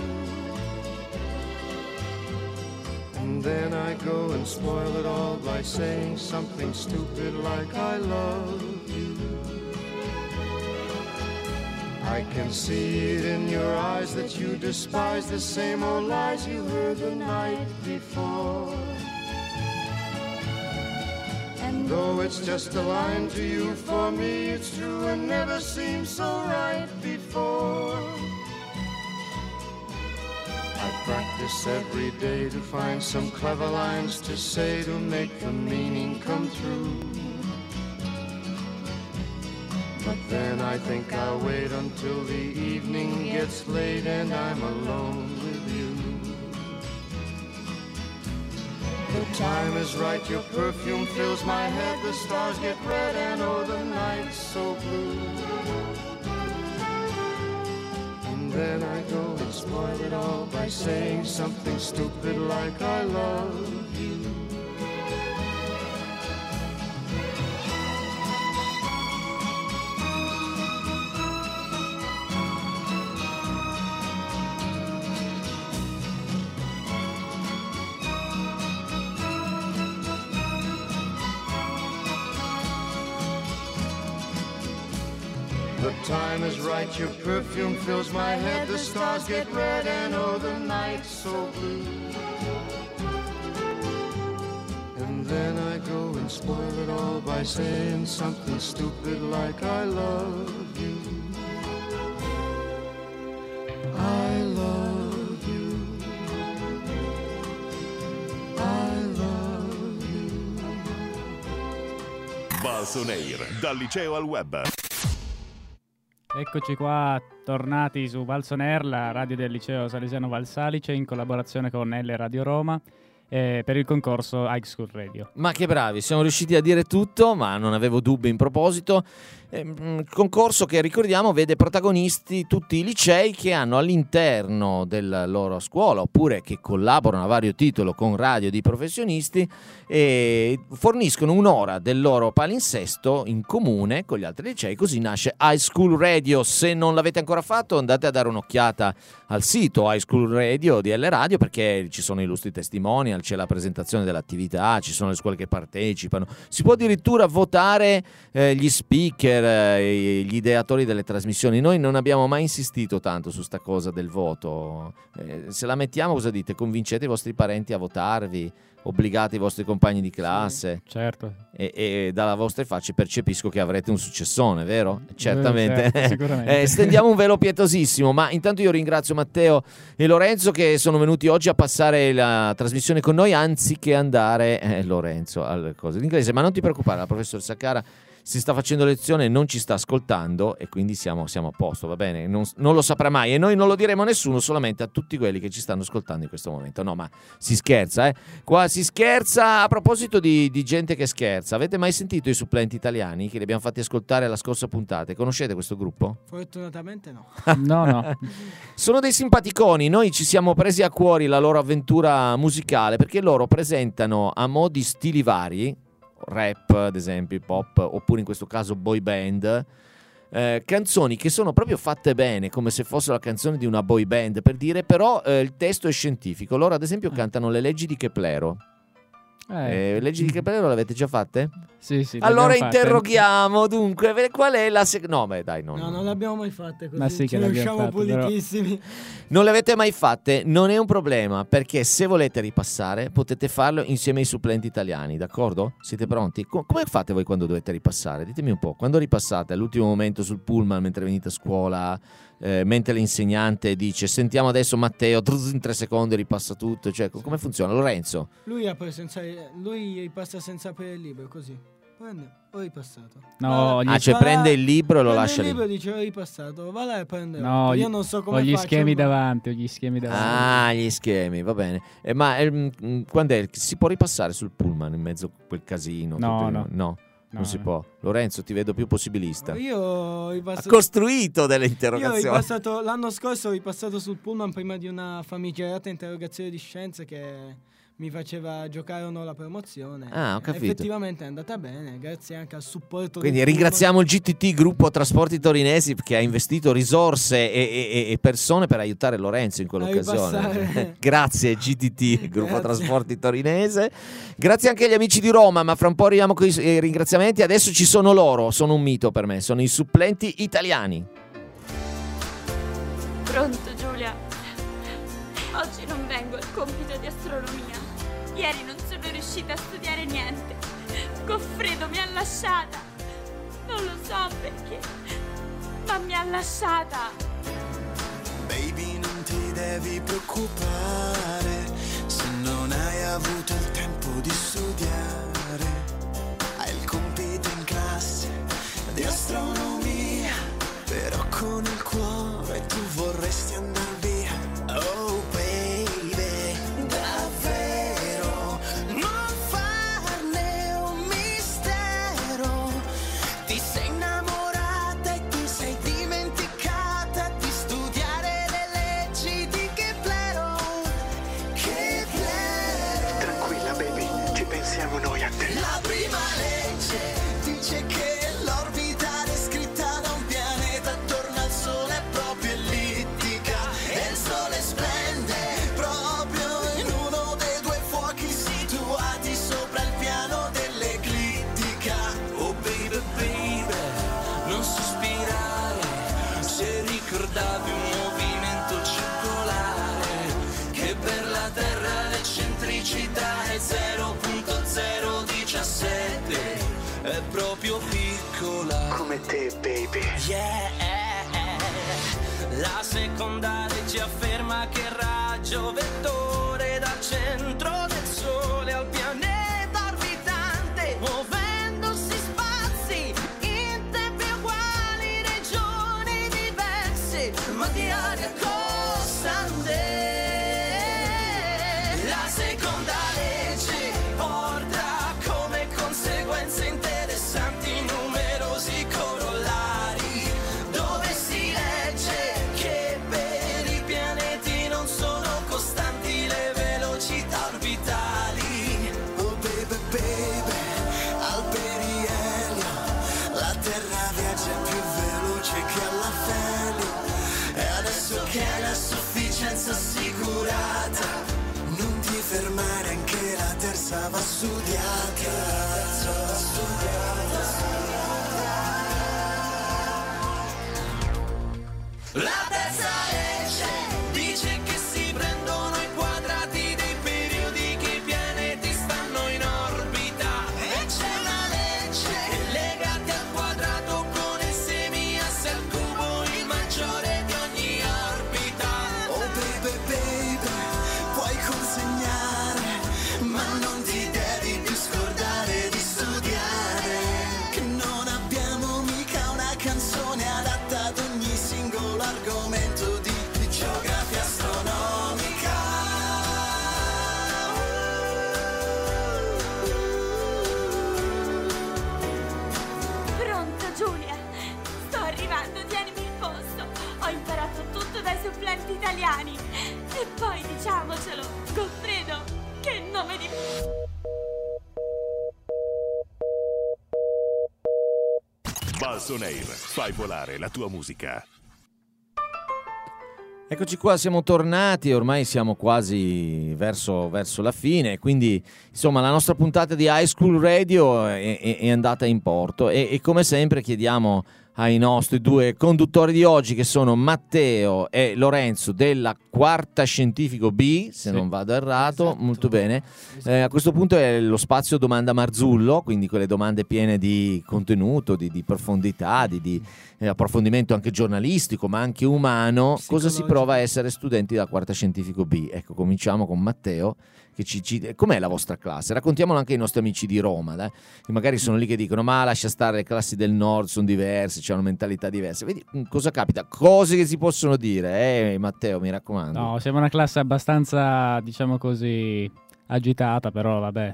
And then I go and spoil it all by saying something stupid like I love you. I can see it in your eyes that you despise the same old lies you heard the night before. And though it's just a line to you, for me it's true and never seemed so right before. I practice every day to find some clever lines to say to make the meaning come through. But then I think I'll wait until the evening gets late and I'm alone with you. The time is right, your perfume fills my head, the stars get red and oh the night's so blue. And then I go and spoil it all by saying something stupid like I love you. The time is right, your perfume fills my head, the stars get red and oh the night's so blue. And then I go and spoil it all by saying something stupid like I love you. I love you. I love you. Valso Air, dal liceo al web. Eccoci qua, tornati su Valso Air, la radio del liceo salesiano Valsalice, in collaborazione con L Radio Roma, eh, per il concorso High School Radio. Ma che bravi, siamo riusciti a dire tutto, ma non avevo dubbi in proposito. Eh, concorso che, ricordiamo, vede protagonisti tutti i licei che hanno all'interno della loro scuola oppure che collaborano a vario titolo con radio di professionisti e forniscono un'ora del loro palinsesto in comune con gli altri licei. Così nasce High School Radio. Se non l'avete ancora fatto, andate a dare un'occhiata al sito High School Radio di L Radio, perché ci sono illustri testimonial, c'è la presentazione dell'attività, ci sono le scuole che partecipano, si può addirittura votare eh, gli speaker, gli ideatori delle trasmissioni. Noi non abbiamo mai insistito tanto su sta cosa del voto. Eh, se la mettiamo, cosa dite? Convincete i vostri parenti a votarvi, obbligate i vostri compagni di classe. Sì, certo. E, e dalle vostre facce percepisco che avrete un successone, vero? Certamente. Eh, certo, sicuramente. eh, stendiamo un velo pietosissimo, ma intanto io ringrazio Matteo e Lorenzo che sono venuti oggi a passare la trasmissione con noi, anziché andare eh, Lorenzo alle cose d'inglese. Ma non ti preoccupare, la professoressa Cara si sta facendo lezione, non ci sta ascoltando e quindi siamo, siamo a posto, va bene? Non, non lo saprà mai e noi non lo diremo a nessuno, solamente a tutti quelli che ci stanno ascoltando in questo momento. No, ma si scherza, eh? Qua si scherza. A proposito di, di gente che scherza, avete mai sentito i supplenti italiani che li abbiamo fatti ascoltare la scorsa puntata? Conoscete questo gruppo? Fortunatamente no. No, no. Sono dei simpaticoni, noi ci siamo presi a cuore la loro avventura musicale perché loro presentano a mo' di stili vari, rap ad esempio, pop, oppure in questo caso boy band, eh, canzoni che sono proprio fatte bene, come se fosse la canzone di una boy band, per dire, però eh, il testo è scientifico. Loro ad esempio cantano le leggi di Keplero. Eh. Eh, leggi di Keplero l'avete già fatte? Sì, sì. Allora l'abbiamo fatte. interroghiamo dunque qual è la sec- no beh dai no, No, no. non l'abbiamo mai fatte così. Ma sì che ce ne l'abbiamo usciamo fatte, però. pulitissimi. Non le avete mai fatte? Non è un problema, perché se volete ripassare potete farlo insieme ai supplenti italiani, d'accordo? Siete pronti? Co- come fate voi quando dovete ripassare? Ditemi un po', quando ripassate all'ultimo momento sul pullman mentre venite a scuola, eh, mentre l'insegnante dice sentiamo adesso Matteo, trz, in tre secondi ripassa tutto, cioè co- come funziona? Lorenzo? Lui apre senza lui ripassa senza aprire il libro, così. Prende, ho ripassato. No, gli- Ah, cioè va prende là, il libro e lo prende lascia il lì. libro e dice ho ripassato, va là e prende No, l'altro. Io gli- non so come ho gli faccio, schemi ma- davanti, ho gli schemi davanti. Ah, gli schemi, va bene. Eh, ma ehm, quando è? Si può ripassare sul pullman in mezzo a quel casino? No, tutto- no. no. No, Non si no. può. Lorenzo, ti vedo più possibilista. Io ho Ha ripassato, costruito delle io ho interrogazioni. ripassato l'anno scorso ho ripassato sul pullman prima di una famigerata interrogazione di scienze che mi faceva giocare o no la promozione. Ah, ho capito. Effettivamente è andata bene, grazie anche al supporto Quindi del ringraziamo il G T T Gruppo Trasporti Torinesi che ha investito risorse e, e- e persone per aiutare Lorenzo in quell'occasione. ripassare. Grazie G T T Gruppo Grazie. Trasporti Torinese. Grazie anche agli amici di Roma, ma fra un po' arriviamo con i ringraziamenti. Adesso ci sono loro, sono un mito per me, sono i supplenti italiani. Pronto Giulia? Oggi non vengo al compito di astronomia. Ieri non sono riuscita a studiare niente. Goffredo mi ha lasciata. Non lo so perché, ma mi ha lasciata. Baby, non ti devi preoccupare se non hai avuto il tempo di studiare. Hai il compito in classe di astronomia, però con il cuore tu vorresti andare via. Oh baby, davvero non farne un mistero. Ti sei innamorata e ti sei dimenticata di studiare le leggi di Keplero. Keplero. Tranquilla baby, ci pensiamo noi a te. La prima legge dice che l'orbita descritta da un pianeta attorno al Sole è proprio ellittica e il Sole splende proprio in uno dei due fuochi situati sopra il piano dell'eclittica. Oh baby baby, non sospirare se ricordavi un movimento circolare che per la Terra l'eccentricità è zero virgola zero diciassette, è proprio piccola come te baby. Yeah. La seconda legge afferma che il raggio vettore dal centro del Sole al pianeta orbitante, muovendosi spazi in tempi uguali, regioni diverse, ma di aria costante. La seconda legge porta come conseguenze interessanti numerosi corollari. a studiare, a studiare. La terza legge dice che si prendono i quadrati dei periodi che i pianeti stanno in orbita. E c'è una legge che legati al quadrato pone semi-asse al cubo il maggiore di ogni orbita. Oh baby baby, puoi consegnare, ma non ti devi più scordare di studiare, che non abbiamo mica una canzone adatta ad ogni singolo argomento di geografia astronomica. Pronto Giulia? Sto arrivando, tienimi il posto. Ho imparato tutto dai supplenti italiani. E poi diciamocelo, Goffredo, che nome di... Balson Air, fai volare la tua musica. Eccoci qua, siamo tornati, ormai siamo quasi verso, verso la fine, quindi insomma la nostra puntata di High School Radio è, è, è andata in porto e, e come sempre chiediamo ai nostri due conduttori di oggi, che sono Matteo e Lorenzo della Quarta Scientifico B, se sì. non vado errato, esatto. Molto bene. Eh, a questo punto è lo spazio domanda Marzullo, quindi quelle domande piene di contenuto, di, di profondità, di, di eh, approfondimento anche giornalistico, ma anche umano. Cosa si prova a essere studenti della Quarta Scientifico B? Ecco, cominciamo con Matteo. Che ci, ci, com'è la vostra classe? Raccontiamolo anche ai nostri amici di Roma, dai. Che magari sono lì che dicono ma lascia stare, le classi del nord sono diverse, hanno mentalità diverse. Vedi cosa capita, cose che si possono dire, eh Matteo, mi raccomando. No, siamo una classe abbastanza, diciamo così, agitata, però vabbè,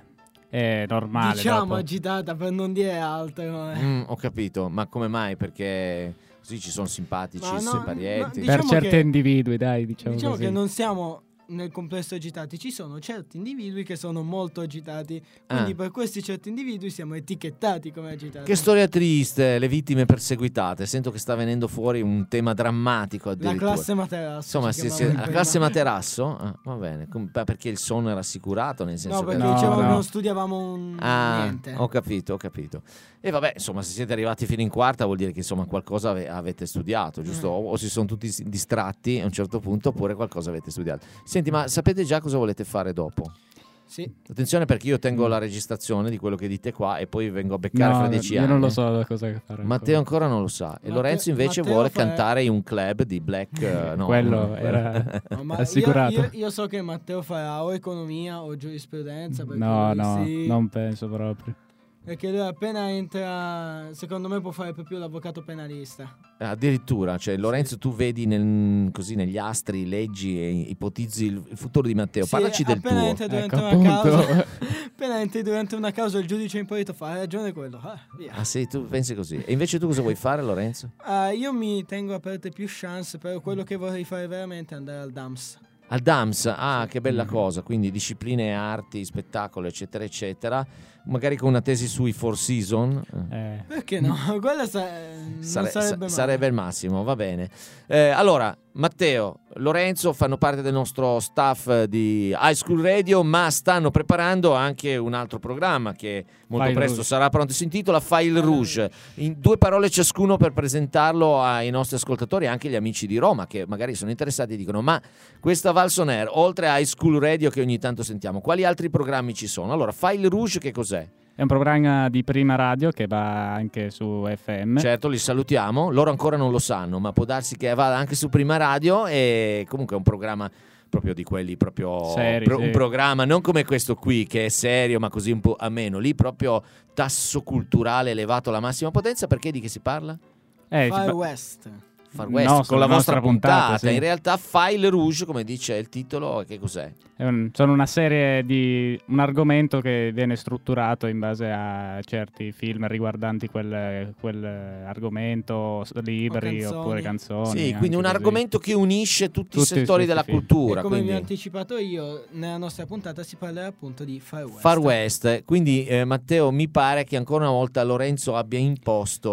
è normale. Diciamo dopo. agitata per non dire altro. Eh. Mm, ho capito, ma come mai? Perché così ci sono simpatici, no, simparienti. No, diciamo per certi che, individui, dai, diciamo, diciamo così. che non siamo nel complesso agitati, ci sono certi individui che sono molto agitati, quindi ah. per questi certi individui siamo etichettati come agitati. Che storia triste, le vittime perseguitate. Sento che sta venendo fuori un tema drammatico addirittura. La classe Materasso. Insomma, si, si, la classe Materasso? Ah, va bene, Com- perché il sonno era assicurato, nel senso no, perché che no, dicevano no. non studiavamo un... ah, niente. Ho capito, ho capito. E vabbè, insomma, se siete arrivati fino in quarta vuol dire che insomma qualcosa ave- avete studiato, giusto? Mm. O, o si sono tutti distratti a un certo punto, oppure qualcosa avete studiato. Senti, ma sapete già cosa volete fare dopo? Sì. Attenzione, perché io tengo mm. la registrazione di quello che dite qua e poi vengo a beccare no, fra dieci io anni. non lo so cosa fare. Matteo ancora non lo sa. E Matteo, Lorenzo invece Matteo vuole fa... cantare in un club di black. Uh, no, quello no, era no, ma assicurato. Io, io, io so che Matteo farà o economia o giurisprudenza. No, no, sì, non penso proprio. Perché lui appena entra, secondo me può fare proprio l'avvocato penalista. Addirittura, cioè Lorenzo, sì. Tu vedi nel, così negli astri, leggi e ipotizzi il, il futuro di Matteo. Sì, Parlaci del appena tuo. Entra durante ecco, una causa, appena entri durante una causa il giudice imparito fa hai ragione quello. Ah, via. Ah sì, tu pensi così. E invece tu cosa vuoi fare, Lorenzo? Uh, io mi tengo aperte più chance, però quello che vorrei fare veramente è andare al D A M S. Al D A M S, ah che bella cosa, quindi discipline, arti, spettacolo eccetera eccetera, magari con una tesi sui Four Seasons. Eh. Perché no? Quella sa- non Sare- sarebbe, sa- sarebbe il massimo, va bene. Eh, allora, Matteo, Lorenzo fanno parte del nostro staff di High School Radio, ma stanno preparando anche un altro programma che molto File presto Rouge. sarà pronto. Si intitola File Rouge. In due parole ciascuno per presentarlo ai nostri ascoltatori e anche agli amici di Roma che magari sono interessati e dicono ma questa Valson Air, oltre a High School Radio che ogni tanto sentiamo, quali altri programmi ci sono? Allora, File Rouge che cos'è? È un programma di Prima Radio che va anche su F M. Certo, li salutiamo. Loro ancora non lo sanno, ma può darsi che vada anche su Prima Radio. E comunque è un programma proprio di quelli proprio Seri, pro, sì. Un programma non come questo qui che è serio ma così un po' ameno. Lì proprio tasso culturale elevato alla massima potenza. Perché di che si parla? Eh, Far si pa- West. Far West, No, con sulla la vostra nostra puntata, puntata, sì. In realtà File Rouge, come dice il titolo, che cos'è? È un, sono una serie di un argomento che viene strutturato in base a certi film riguardanti quel, quel argomento, libri canzoni. oppure canzoni. Sì, anche quindi un così. argomento che unisce tutti, Tutti i settori questi della film. cultura. E come quindi... vi ho anticipato io, nella nostra puntata si parlerà appunto di Far West. Far West, quindi eh, Matteo mi pare che ancora una volta Lorenzo abbia imposto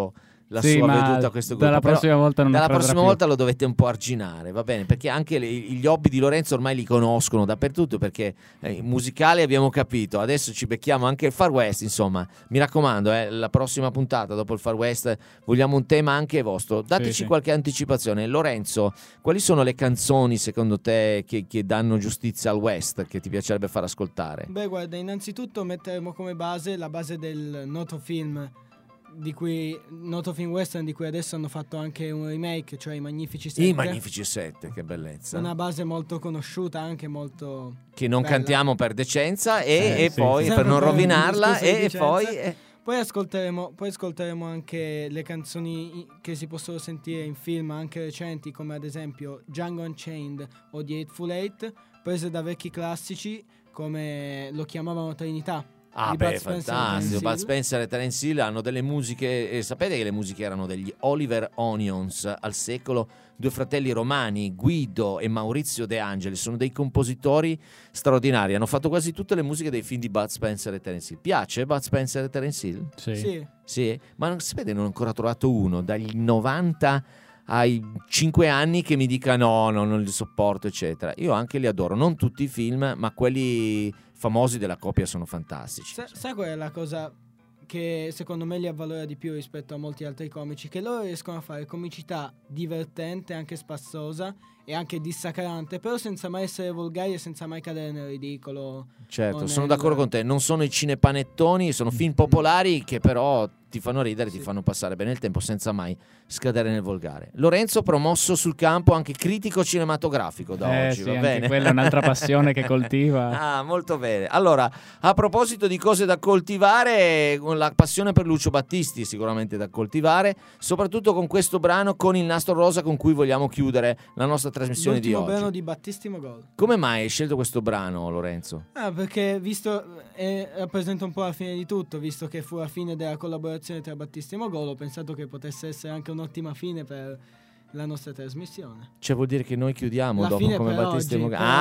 la Sì, sua ma veduta a questo gruppo. dalla Però prossima volta non dalla accadrà prossima più. volta lo dovete un po' arginare, va bene? Perché anche le- gli hobby di Lorenzo ormai li conoscono dappertutto, perché eh, musicali abbiamo capito, adesso ci becchiamo anche il Far West, insomma. Mi raccomando, eh, la prossima puntata dopo il Far West vogliamo un tema anche vostro. Dateci Sì, sì. qualche anticipazione. Lorenzo, quali sono le canzoni secondo te che, che danno giustizia al West, che ti piacerebbe far ascoltare? Beh, guarda, innanzitutto metteremo come base la base del noto film di cui noto film western di cui adesso hanno fatto anche un remake, cioè I Magnifici Sette. I Magnifici Sette, che bellezza. Una base molto conosciuta, anche molto Che non bella. cantiamo per decenza e, Eh, e sì, poi sì. per non Sempre per rovinarla un discorso di e, e decenza. poi eh, Poi ascolteremo, poi ascolteremo anche le canzoni che si possono sentire in film anche recenti, come ad esempio Django Unchained o The Hateful Eight, prese da vecchi classici come lo chiamavano Trinità. ah di beh, Bud Spencer e fantastico. Terence Bud Hill. Spencer e Terence Hill hanno delle musiche, e sapete che le musiche erano degli Oliver Onions al secolo, due fratelli romani, Guido e Maurizio De Angeli, sono dei compositori straordinari, hanno fatto quasi tutte le musiche dei film di Bud Spencer e Terence Hill. Piace Bud Spencer e Terence Hill? Sì. Sì. Sì, ma non sapete, non ho ancora trovato uno dagli novanta ai cinque anni che mi dica no, no, non li sopporto, eccetera. Io anche li adoro, non tutti i film, ma quelli famosi della coppia sono fantastici. Sa- sai qual è la cosa che secondo me li avvalora di più rispetto a molti altri comici? Che loro riescono a fare comicità divertente, anche spassosa e anche dissacrante, però senza mai essere volgari e senza mai cadere nel ridicolo. Certo, o sono nel- d'accordo con te, non sono i cinepanettoni, sono film popolari che però ti fanno ridere, ti Sì. fanno passare bene il tempo senza mai scadere nel volgare. Lorenzo, promosso sul campo, anche critico cinematografico da Eh, oggi, sì, va anche bene? quella è un'altra passione che coltiva. Ah, molto bene. Allora, a proposito di cose da coltivare, con la passione per Lucio Battisti sicuramente da coltivare, soprattutto con questo brano Con il nastro rosa con cui vogliamo chiudere la nostra trasmissione di L'ultimo oggi. brano di Battisti Mogol. Come mai hai scelto questo brano, Lorenzo? Ah, perché visto eh, rappresenta un po' la fine di tutto, visto che fu la fine della collaborazione tra Battisti e Mogol, ho pensato che potesse essere anche un'ottima fine per la nostra trasmissione. Cioè vuol dire che noi chiudiamo La dopo fine come per Battisti e oggi, Mogol. per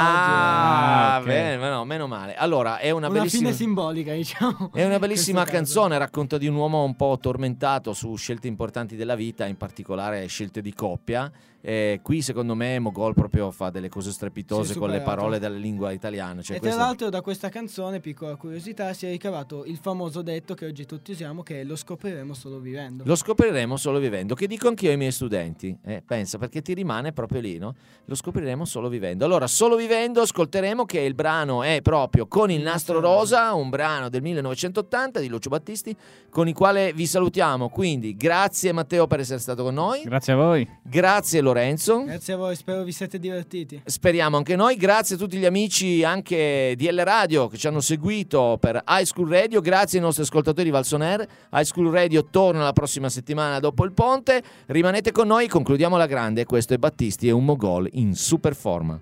Ah, oggi. bene, ma no, meno male. Allora, è una, Una bellissima fine simbolica, diciamo. È una bellissima in questo caso. canzone, racconta di un uomo un po' tormentato su scelte importanti della vita, in particolare scelte di coppia. Eh, qui secondo me Mogol proprio fa delle cose strepitose Si è con le superato. parole della lingua italiana. Cioè E questa- tra l'altro da questa canzone, piccola curiosità, si è ricavato il famoso detto che oggi tutti usiamo, che è lo scopriremo solo vivendo. Lo scopriremo solo vivendo, che dico anch'io ai miei studenti. Eh, pensa, perché ti rimane proprio lì, no? Lo scopriremo solo vivendo. Allora, solo vivendo ascolteremo, che il brano è proprio Con il nastro rosa, un brano del millenovecentottanta di Lucio Battisti, con il quale vi salutiamo. Quindi, grazie Matteo per essere stato con noi. Grazie a voi. Grazie Lorenzo. Grazie a voi, spero vi siete divertiti. Speriamo anche noi. Grazie a tutti gli amici anche di L Radio che ci hanno seguito per High School Radio. Grazie ai nostri ascoltatori di Valsoner. High School Radio torna la prossima settimana dopo il ponte. Rimanete con noi, concludiamo la grande. Questo è Battisti e un Mogol in super forma.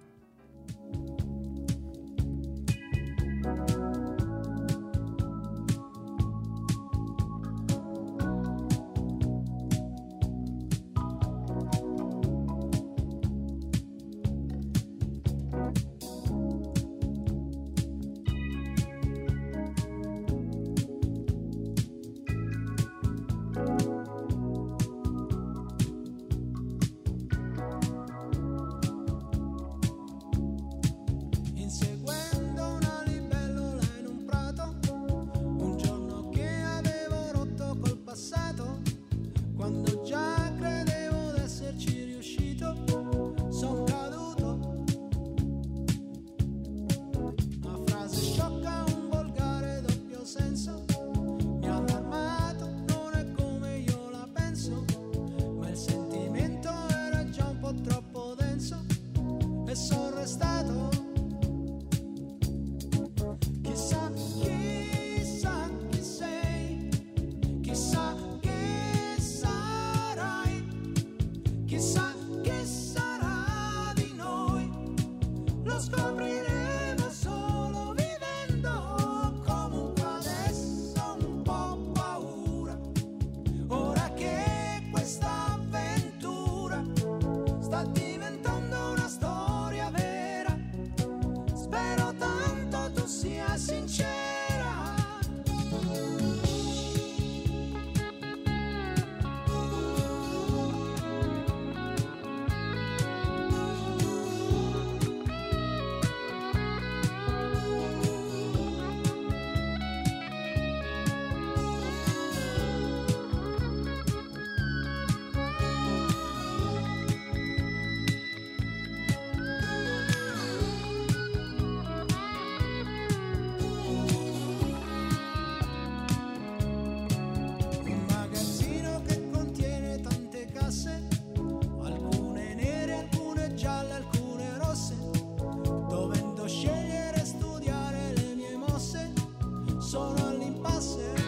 passerà.